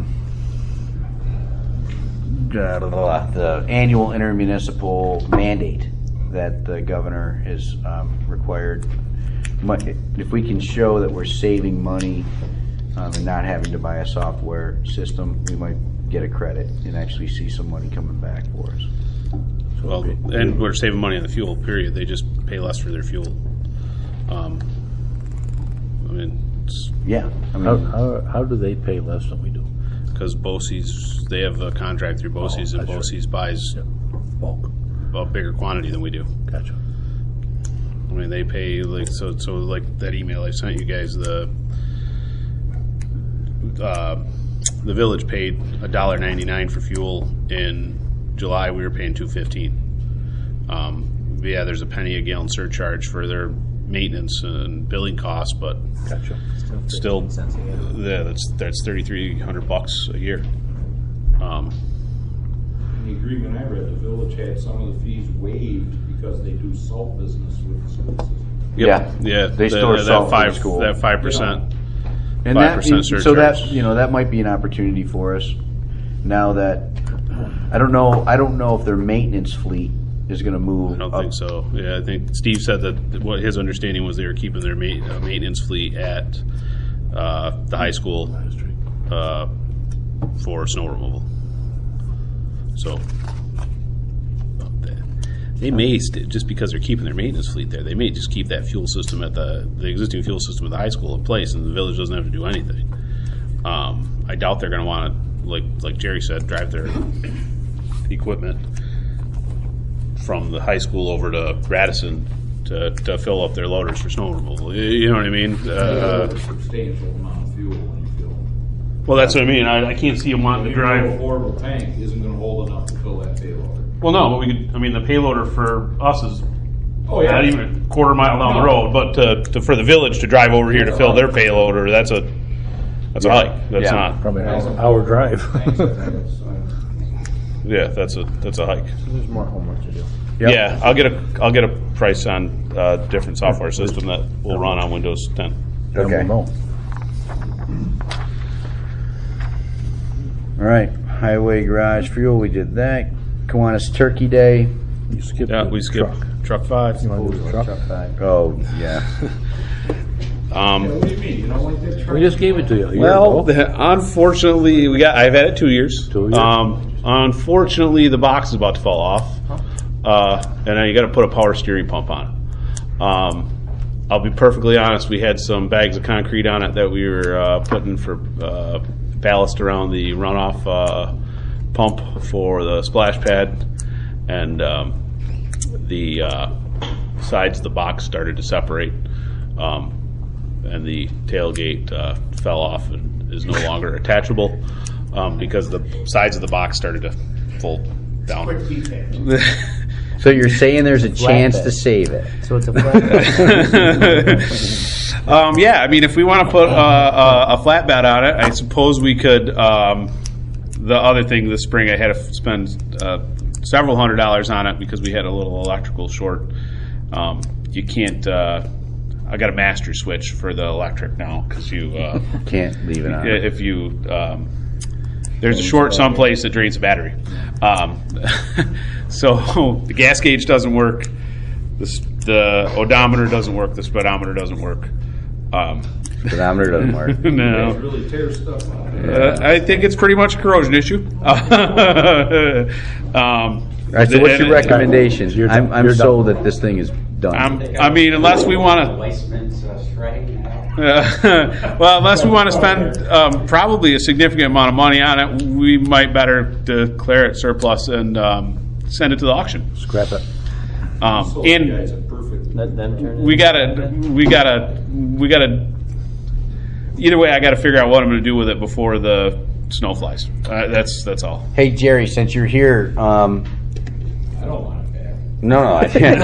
[SPEAKER 1] blah, blah, blah, the annual intermunicipal mandate that the governor has um, required. Mu- If we can show that we're saving money um, and not having to buy a software system, we might get a credit and actually see some money coming back for us. So
[SPEAKER 2] Well,
[SPEAKER 1] it'd be-
[SPEAKER 2] and we're saving money on the fuel. Period. They just pay less for their fuel. Um, I mean,
[SPEAKER 1] yeah, I
[SPEAKER 5] How,
[SPEAKER 1] mean,
[SPEAKER 5] how, how do they pay less than we do?
[SPEAKER 2] because Bosse's, they have a contract through Bosse's,
[SPEAKER 5] Oh,
[SPEAKER 2] and
[SPEAKER 5] that's right.
[SPEAKER 2] Bosse's buys
[SPEAKER 5] Bulk.
[SPEAKER 2] a bigger quantity than we do.
[SPEAKER 5] Gotcha.
[SPEAKER 2] I mean, they pay like so. So like that email I sent you guys, the uh, the village paid a dollar ninety nine for fuel in July. We were paying two fifteen. Um, yeah, there's a penny a gallon surcharge for their maintenance and billing costs, but
[SPEAKER 5] Gotcha.
[SPEAKER 2] still,
[SPEAKER 3] fifteen cents a gallon.
[SPEAKER 2] yeah, that's that's thirty three hundred bucks a year. Um,
[SPEAKER 7] In the agreement I read, the village had some of the fees waived because they do salt business with the school system.
[SPEAKER 1] Yeah.
[SPEAKER 2] yeah.
[SPEAKER 1] They
[SPEAKER 2] the-
[SPEAKER 1] store
[SPEAKER 2] that
[SPEAKER 1] salt for the
[SPEAKER 2] five,
[SPEAKER 1] school.
[SPEAKER 2] That five percent.
[SPEAKER 1] And
[SPEAKER 2] five
[SPEAKER 1] that,
[SPEAKER 2] percent
[SPEAKER 1] so that,
[SPEAKER 2] surcharge.
[SPEAKER 1] you know, that might be an opportunity for us now that, I don't know, I don't know if their maintenance fleet is gonna move.
[SPEAKER 2] I don't
[SPEAKER 1] up.
[SPEAKER 2] think so. Yeah, I think Steve said that what his understanding was they were keeping their ma- uh, maintenance fleet at uh, the high school uh, for snow removal. So uh, they- they may st- just because they're keeping their maintenance fleet there, they may just keep that fuel system at the the existing fuel system at the high school in place, and the village doesn't have to do anything. Um, I doubt they're going to want to, like like Jerry said, drive their equipment from the high school over to Radisson to, to fill up their loaders for snow removal. You- You know what I mean? Uh,
[SPEAKER 7] a substantial amount of fuel when you fill.
[SPEAKER 2] well, that's what I mean. I, I can't see them wanting to
[SPEAKER 7] Even though
[SPEAKER 2] drive.
[SPEAKER 7] a portable tank isn't going to hold enough to fill that payloader.
[SPEAKER 2] Well, no, but we could. I mean, the payloader for us is
[SPEAKER 7] Oh yeah,
[SPEAKER 2] not even a quarter mile down the
[SPEAKER 7] No.
[SPEAKER 2] road, but to, to, for the village to drive over here to fill their payloader, that's a that's a hike. That's
[SPEAKER 1] Yeah.
[SPEAKER 2] not.
[SPEAKER 5] Probably an hour, hour drive.
[SPEAKER 7] Thanks, I think it's, uh,
[SPEAKER 2] Yeah, that's a that's a hike.
[SPEAKER 3] There's more homework to do.
[SPEAKER 1] Yep.
[SPEAKER 2] Yeah, I'll get a I'll get a price on a different software system that will run on Windows ten.
[SPEAKER 5] Then
[SPEAKER 1] Okay.
[SPEAKER 5] we'll know.
[SPEAKER 1] All right, highway garage fuel, we did that. Kiwanis Turkey Day.
[SPEAKER 5] You skipped
[SPEAKER 2] Yeah,
[SPEAKER 5] the
[SPEAKER 2] we skipped
[SPEAKER 5] truck.
[SPEAKER 2] truck five.
[SPEAKER 5] You want to do the truck?
[SPEAKER 3] Truck five.
[SPEAKER 1] Oh, yeah.
[SPEAKER 2] Um,
[SPEAKER 7] what do you mean? You don't like that truck?
[SPEAKER 5] We just gave it to you a year
[SPEAKER 2] Well,
[SPEAKER 5] ago.
[SPEAKER 2] the, unfortunately, we got. I've had it two years.
[SPEAKER 5] Two years.
[SPEAKER 2] Um, unfortunately, the box is about to fall off, uh, and now you got to put a power steering pump on it. Um, I'll be perfectly honest. We had some bags of concrete on it that we were uh, putting for uh, ballast around the runoff uh, pump for the splash pad, and um, the uh, sides of the box started to separate. Um, and the tailgate uh, fell off and is no longer attachable um, because the sides of the box started to fold down.
[SPEAKER 7] Quick detail.
[SPEAKER 1] So you're saying there's a chance
[SPEAKER 3] Flatbed.
[SPEAKER 1] to save it?
[SPEAKER 3] So it's a flat.
[SPEAKER 2] um, yeah, I mean, if we want to put uh, a, a flatbed on it, I suppose we could. Um, the other thing this spring, I had to spend uh, several hundred dollars on it because we had a little electrical short. Um, you can't. Uh, I got a master switch for the electric now because you. Uh,
[SPEAKER 1] Can't leave it on.
[SPEAKER 2] if you um, there's a short someplace that drains the battery, um, so the gas gauge doesn't work, the, s- the odometer doesn't work, the speedometer doesn't work. Um,
[SPEAKER 1] Speedometer doesn't work.
[SPEAKER 2] no,
[SPEAKER 7] Really tear stuff out.
[SPEAKER 2] uh, I think it's pretty much a corrosion issue. um,
[SPEAKER 1] All right, so what's your
[SPEAKER 2] and-
[SPEAKER 1] recommendation?
[SPEAKER 5] You're-
[SPEAKER 1] I'm, I'm
[SPEAKER 5] you're done.
[SPEAKER 1] sold that this thing is done.
[SPEAKER 2] I'm, I mean, unless we want to.
[SPEAKER 8] Weissman's uh, shredding now.
[SPEAKER 2] Well, unless we want to spend um, probably a significant amount of money on it, we might better declare it surplus and um, send it to the auction.
[SPEAKER 5] Scrap it.
[SPEAKER 2] Um,
[SPEAKER 7] So you
[SPEAKER 2] and
[SPEAKER 7] guys are perfect.
[SPEAKER 3] Let them turn it.
[SPEAKER 2] we gotta, we gotta, we gotta. Either way, I got to figure out what I'm going to do with it before the snow flies. Uh, that's that's all.
[SPEAKER 1] Hey Jerry, since you're here, um,
[SPEAKER 7] I don't want it back.
[SPEAKER 1] no, no, I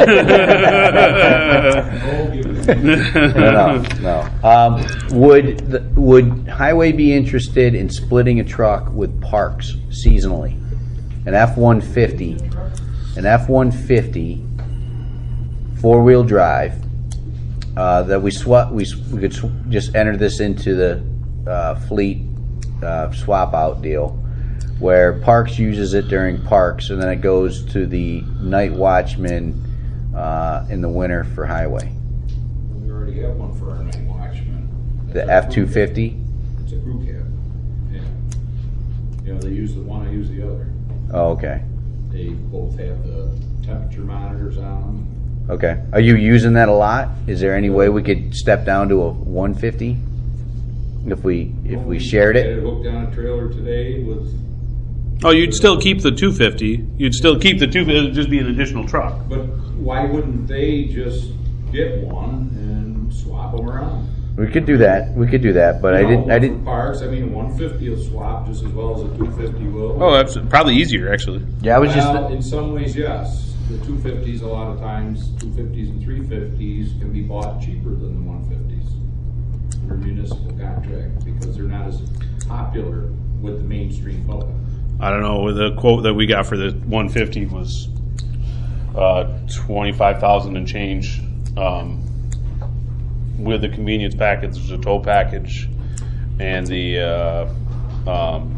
[SPEAKER 7] No, give it.
[SPEAKER 1] no, no, no. Um, would the, would Highway be interested in splitting a truck with Parks seasonally? An F one fifty, an F one fifty, four wheel drive. Uh, that we swap, we, s- we could sw- just enter this into the uh, fleet uh, swap out deal, where Parks uses it during Parks, and then it goes to the night watchman uh, in the winter for Highway.
[SPEAKER 7] We already have one for our night watchman.
[SPEAKER 1] The F two fifty.
[SPEAKER 7] It's a crew cab. Yeah. You know, they use the one, I use the other.
[SPEAKER 1] Oh, okay,
[SPEAKER 7] They both have the temperature monitors on them.
[SPEAKER 1] okay. Are you using that a lot? Is there any way we could step down to a one fifty if we if we shared
[SPEAKER 7] Had
[SPEAKER 1] it?
[SPEAKER 7] it hooked on a trailer today with,
[SPEAKER 2] Oh, you'd still keep the two fifty. You'd still keep the two fifty. It'd just be an additional truck.
[SPEAKER 7] but why wouldn't they just get one and swap them around?
[SPEAKER 1] We could do that. We could do that, but I
[SPEAKER 7] You know,
[SPEAKER 1] didn't. I
[SPEAKER 7] one for
[SPEAKER 1] didn't.
[SPEAKER 7] Parks, I mean, one fifty will swap just as well as a two fifty will.
[SPEAKER 2] Oh, that's probably easier actually.
[SPEAKER 1] Yeah, I was just.
[SPEAKER 7] Well, in some ways, yes. The two fifties, a lot of times, two fifties and three fifties can be bought cheaper than the one fifties under municipal contract because they're not as popular with the mainstream public.
[SPEAKER 2] I don't know. The quote that we got for the one fifty was uh, twenty-five thousand and change. Um, with the convenience package, there's a tow package, and the uh, um,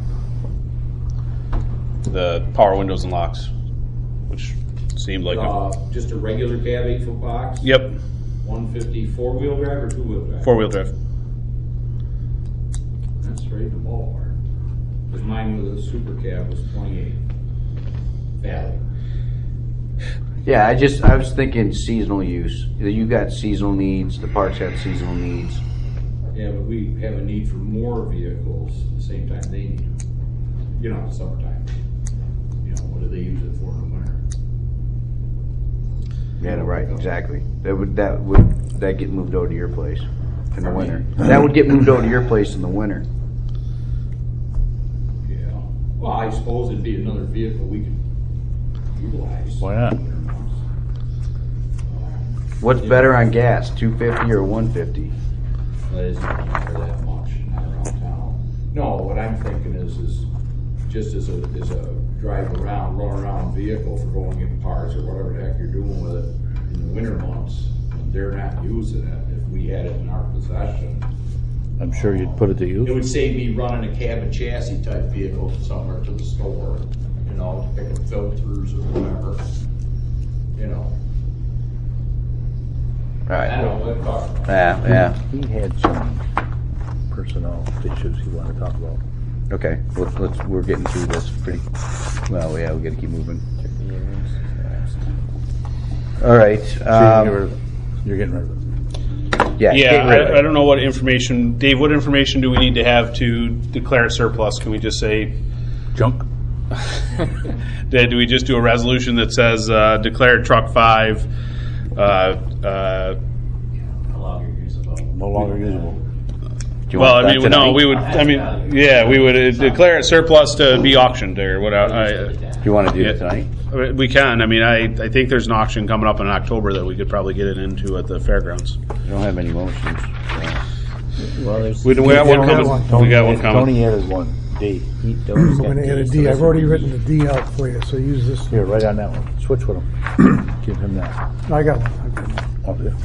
[SPEAKER 2] the power windows and locks, which seemed like a,
[SPEAKER 7] Uh, just a regular cab, eight foot box.
[SPEAKER 2] yep,
[SPEAKER 7] one fifty four wheel drive or two wheel drive?
[SPEAKER 2] four wheel drive.
[SPEAKER 7] That's right in the ballpark. Because mine with a super cab was twenty-eight. Valley.
[SPEAKER 1] Yeah, I just I was thinking seasonal use. You got seasonal needs. The parks have seasonal needs.
[SPEAKER 7] Yeah, but we have a need for more vehicles at the same time they need them. You know, summertime. You know, what do they use it for in the winter?
[SPEAKER 1] Yeah, right. Exactly. That would that would that get moved over to your place in the winter. That would get moved over to your place in the winter.
[SPEAKER 7] Yeah. Well, I suppose it'd be another vehicle we could utilize.
[SPEAKER 5] Why not?
[SPEAKER 1] What's better on gas, two fifty or one fifty?
[SPEAKER 7] That isn't for that much, not around town. No, what I'm thinking is, is just as a, as a drive around, run around vehicle for going in parts or whatever the heck you're doing with it in the winter months, when they're not using it, if we had it in our possession.
[SPEAKER 5] I'm sure you'd put it to
[SPEAKER 7] It
[SPEAKER 5] use.
[SPEAKER 7] would save me running a cab and chassis type vehicle somewhere to the store, you know, to pick up filters or whatever, you know.
[SPEAKER 1] All
[SPEAKER 7] I
[SPEAKER 1] right.
[SPEAKER 7] don't know what I'm talking about.
[SPEAKER 1] Yeah, yeah.
[SPEAKER 5] He had some personnel issues he wanted to talk about.
[SPEAKER 1] Okay. Let's, let's we're getting through this pretty well. Yeah, we got to keep moving. All right.
[SPEAKER 5] So you're,
[SPEAKER 1] Um,
[SPEAKER 5] getting rid of it. You're getting rid of it.
[SPEAKER 1] yeah.
[SPEAKER 2] Yeah,
[SPEAKER 1] get rid of
[SPEAKER 2] I,
[SPEAKER 1] it.
[SPEAKER 2] I don't know what information, Dave. What information do we need to have to declare it surplus? Can we just say?
[SPEAKER 5] Junk.
[SPEAKER 2] Do we just do a resolution that says uh, declare truck five? Uh, uh,
[SPEAKER 8] No longer usable.
[SPEAKER 5] No longer usable.
[SPEAKER 1] Do you
[SPEAKER 2] well,
[SPEAKER 1] want
[SPEAKER 2] I
[SPEAKER 1] that
[SPEAKER 2] mean, no,
[SPEAKER 1] tonight?
[SPEAKER 2] we would. I mean, yeah, we would uh, declare it surplus to be auctioned or whatever. I,
[SPEAKER 1] Do you want to do
[SPEAKER 2] Yeah.
[SPEAKER 1] it tonight?
[SPEAKER 2] I, we can. I mean, I, I think there's an auction coming up in October that we could probably get it into at the fairgrounds.
[SPEAKER 1] We don't have any motions. so.
[SPEAKER 3] Well, there's.
[SPEAKER 2] We, we got
[SPEAKER 6] Yeah,
[SPEAKER 2] one
[SPEAKER 6] we got
[SPEAKER 2] coming.
[SPEAKER 6] one.
[SPEAKER 2] We got one
[SPEAKER 5] added-
[SPEAKER 2] coming.
[SPEAKER 5] Tony added one. D.
[SPEAKER 3] he- those
[SPEAKER 6] I'm
[SPEAKER 3] got
[SPEAKER 6] going to add a
[SPEAKER 3] these,
[SPEAKER 6] D.
[SPEAKER 3] so
[SPEAKER 6] I've
[SPEAKER 3] this
[SPEAKER 6] already
[SPEAKER 3] would
[SPEAKER 6] written
[SPEAKER 3] be-
[SPEAKER 6] the D out for you, so use this.
[SPEAKER 5] Here, write on that one. Switch with him. Give him that.
[SPEAKER 6] I got one. I've got one.
[SPEAKER 5] Oh, yeah.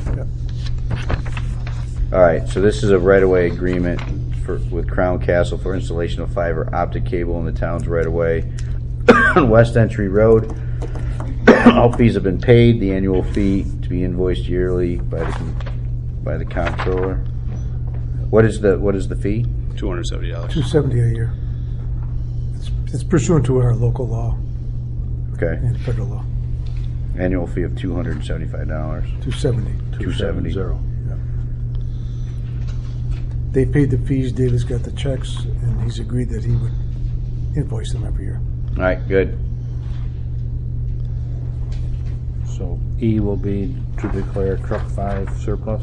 [SPEAKER 1] All right, so this is a right-of-way agreement for, with Crown Castle for installation of fiber optic cable in the town's right-of-way on West Entry Road. All fees have been paid. The annual fee to be invoiced yearly by the by the comptroller. What is the what is the fee?
[SPEAKER 2] Two hundred seventy dollars.
[SPEAKER 6] two seventy a year. It's, it's pursuant to our local law
[SPEAKER 1] Okay.
[SPEAKER 6] and federal law.
[SPEAKER 1] Annual fee of two hundred and seventy-five dollars.
[SPEAKER 6] two seventy.
[SPEAKER 1] Two seventy.
[SPEAKER 5] Zero.
[SPEAKER 6] They paid the fees, David's got the checks, and he's agreed that he would invoice them every year.
[SPEAKER 1] All right, good.
[SPEAKER 5] So E will be to declare truck five surplus.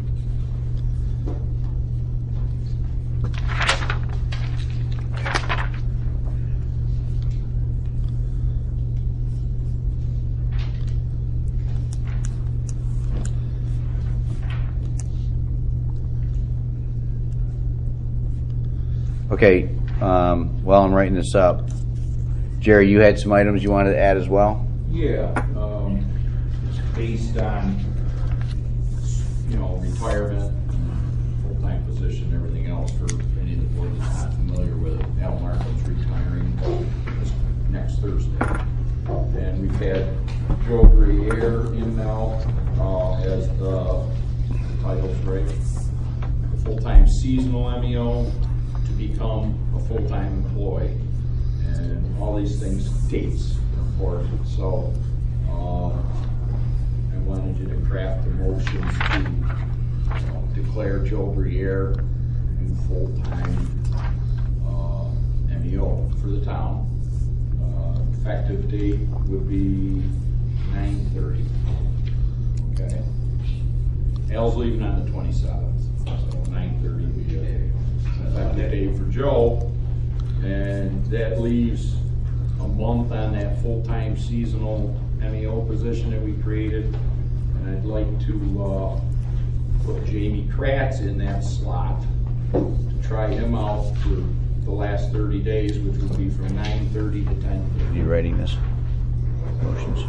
[SPEAKER 1] Okay, um, while I'm writing this up, Jerry, you had some items you wanted to add as well?
[SPEAKER 7] Yeah, um, it's based on, you know, retirement, full-time position, everything else for any of the board that's not familiar with it. Al Markham's retiring this next Thursday. And we've had Joe Briere in now, uh, as the title's right, the full-time seasonal M E O to become a full-time employee. And all these things, dates, important. So, um, I wanted you to craft the motions to uh, declare Joe Briere in full-time uh, M E O for the town. Uh, effective date would be nine thirty. Okay. Al's leaving on the twenty-seventh, so nine thirty would be an effective date for Joe. And that leaves a month on that full-time seasonal M E O position that we created. And I'd like to uh, put Jamie Kratz in that slot to try him out for the last thirty days, which would be from nine thirty to ten thirty.
[SPEAKER 1] You writing this? Motions.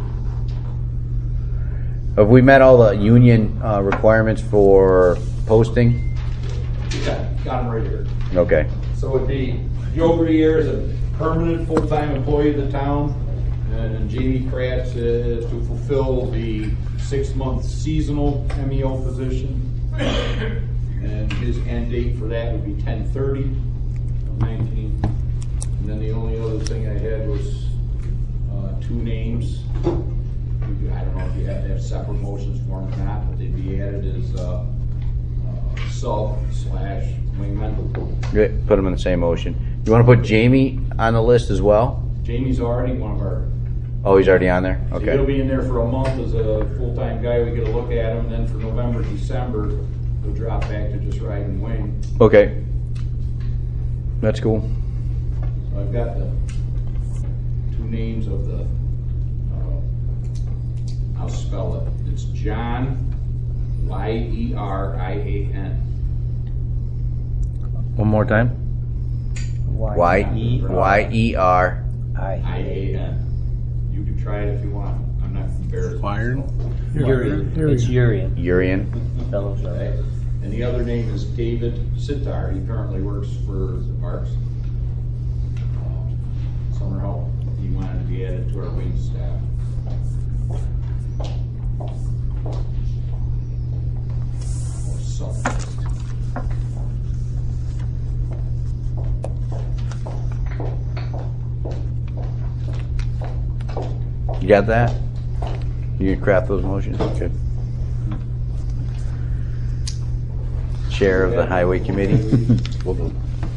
[SPEAKER 1] Have we met all the union uh, requirements for posting?
[SPEAKER 7] Yeah, got him right here.
[SPEAKER 1] Okay.
[SPEAKER 7] So it'd be Joe Briere is a permanent full-time employee of the town, and Jamie Kratz is to fulfill the six-month seasonal M E O position. And his end date for that would be ten thirty of nineteen. And then the only other thing I had was uh, two names. I don't know if you have to have separate motions for them or not, but they'd be added as uh, uh, sub slash wingman.
[SPEAKER 1] Good. Put them in the same motion. You want to put Jamie on the list as well?
[SPEAKER 7] Jamie's already one of our.
[SPEAKER 1] Oh, he's already on there?
[SPEAKER 7] So he'll
[SPEAKER 1] Okay.
[SPEAKER 7] be in there for a month as a full-time guy. We get a look at him, and then for November, December, he'll drop back to just ride and wing.
[SPEAKER 1] Okay. That's cool.
[SPEAKER 7] So I've got the two names of the. Uh, I'll spell it. It's John, Y E R I A N.
[SPEAKER 5] One more time.
[SPEAKER 1] Y Y E R.
[SPEAKER 7] I A N. You can try it if you want. I'm not embarrassed.
[SPEAKER 2] Wired?
[SPEAKER 3] Urian. It's Urian.
[SPEAKER 1] Urian.
[SPEAKER 3] Fellows are
[SPEAKER 7] Okay. And the other name is David Sitar. He currently works for the parks. Um, Summer help. He wanted to be added to our wing staff. Or something.
[SPEAKER 1] You got that? You can craft those motions? Good. Chair of the Highway Committee.
[SPEAKER 5] We'll do.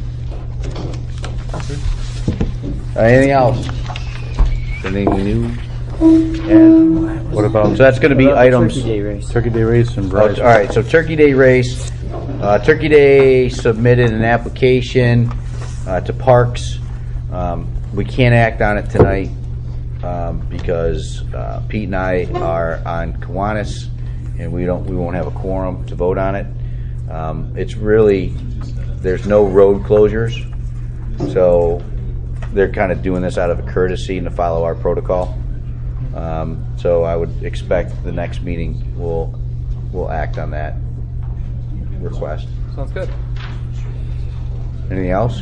[SPEAKER 1] Uh, anything else? Anything new? And what about, so that's going to be
[SPEAKER 3] What about the
[SPEAKER 1] items.
[SPEAKER 3] Turkey Day race.
[SPEAKER 5] Turkey Day race and
[SPEAKER 1] Oh, all
[SPEAKER 5] Verizon.
[SPEAKER 1] right, so Turkey Day race. Uh, Turkey Day submitted an application uh, to Parks. Um, we can't act on it tonight um, because uh, Pete and I are on Kiwanis, and we don't, we won't have a quorum to vote on it. Um, it's really, there's no road closures, so they're kind of doing this out of a courtesy and to follow our protocol. Um, so I would expect the next meeting will will act on that request.
[SPEAKER 4] Sounds good.
[SPEAKER 1] Anything else?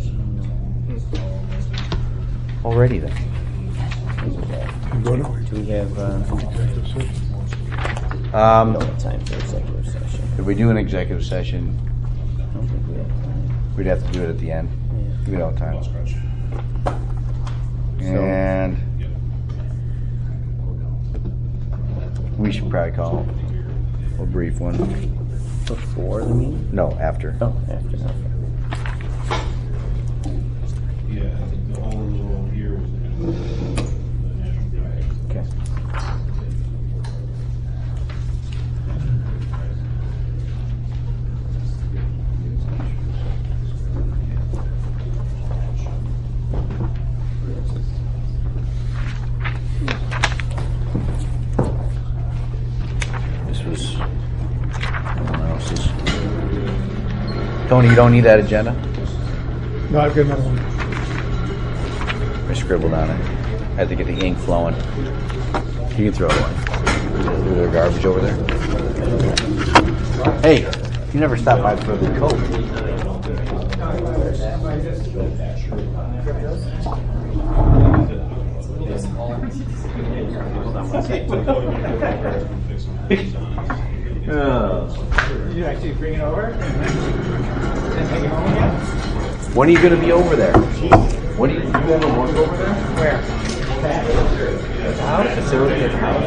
[SPEAKER 1] Alrighty then.
[SPEAKER 6] Go to
[SPEAKER 3] Do we have, uh,
[SPEAKER 6] executive session.
[SPEAKER 1] Um,
[SPEAKER 3] no time for executive session?
[SPEAKER 1] if we do an executive session,
[SPEAKER 3] I don't think we have time.
[SPEAKER 1] we'd have to do it at the end.
[SPEAKER 3] Yeah.
[SPEAKER 1] We don't have time. And We should probably call a brief one.
[SPEAKER 3] Before the meeting?
[SPEAKER 1] No, after.
[SPEAKER 3] Oh, after. Okay.
[SPEAKER 2] Yeah, the whole little here was the national flag.
[SPEAKER 3] Okay.
[SPEAKER 1] This was someone else's. Tony, you don't need that agenda?
[SPEAKER 6] No, I've got another one.
[SPEAKER 1] I scribbled on it. I had to get the ink flowing. You can throw it away. Is there garbage over there? Hey, you never stopped by for the coat.
[SPEAKER 9] You actually bring it over and take it home again?
[SPEAKER 1] When are you going to be over there? When do you, you have a work over there?
[SPEAKER 9] Where? At the house?
[SPEAKER 1] Facility at the house?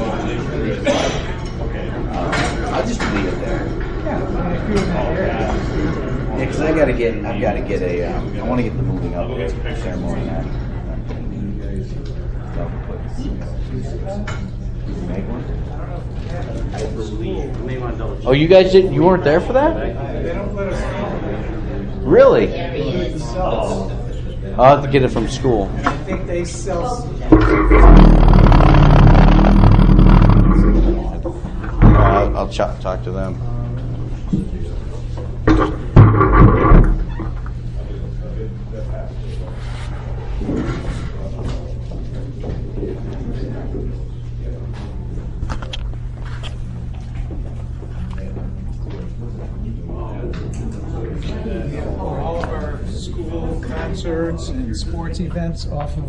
[SPEAKER 1] Uh, I'll just leave it there.
[SPEAKER 9] Yeah, if you're in that area.
[SPEAKER 1] Yeah, because I got to get, I've got to get a, um, I want to get the moving up ceremony on. Make one? Oh, you guys didn't? You weren't there for that?
[SPEAKER 9] They don't let us.
[SPEAKER 1] Really?
[SPEAKER 9] They do it themselves.
[SPEAKER 1] I'll have to get it from school.
[SPEAKER 9] I think they sell.
[SPEAKER 1] Uh, I'll ch- talk to them.
[SPEAKER 9] All of our school concerts and sports events off of